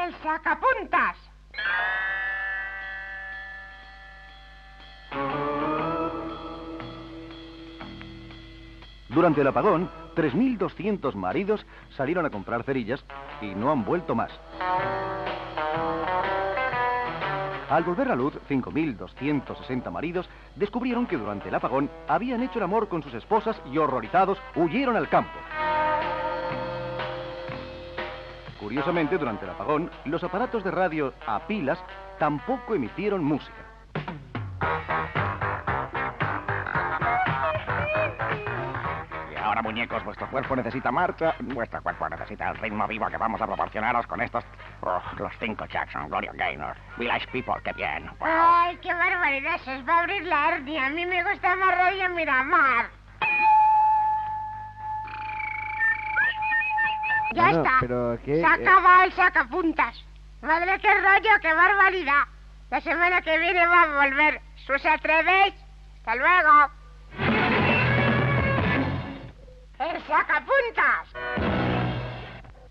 El sacapuntas. Durante el apagón, 3.200 maridos salieron a comprar cerillas y no han vuelto más. Al volver la luz, 5.260 maridos descubrieron que durante el apagón habían hecho el amor con sus esposas y horrorizados huyeron al campo. Curiosamente, durante el apagón, los aparatos de radio a pilas tampoco emitieron música. Ahora, muñecos, vuestro cuerpo necesita marcha, vuestro cuerpo necesita el ritmo vivo que vamos a proporcionaros con estos... los 5 Jackson, Gloria Gaynor, Village People, qué bien. Wow. Ay, qué barbaridad, se os va a abrir la hernia. A mí me gusta más Radio Miramar. Ya Bueno, está. pero ¿qué? Se acaba el sacapuntas. Madre, qué rollo, qué barbaridad. La semana que viene va a volver. ¿Si os atrevéis? Hasta luego. ¡El sacapuntas!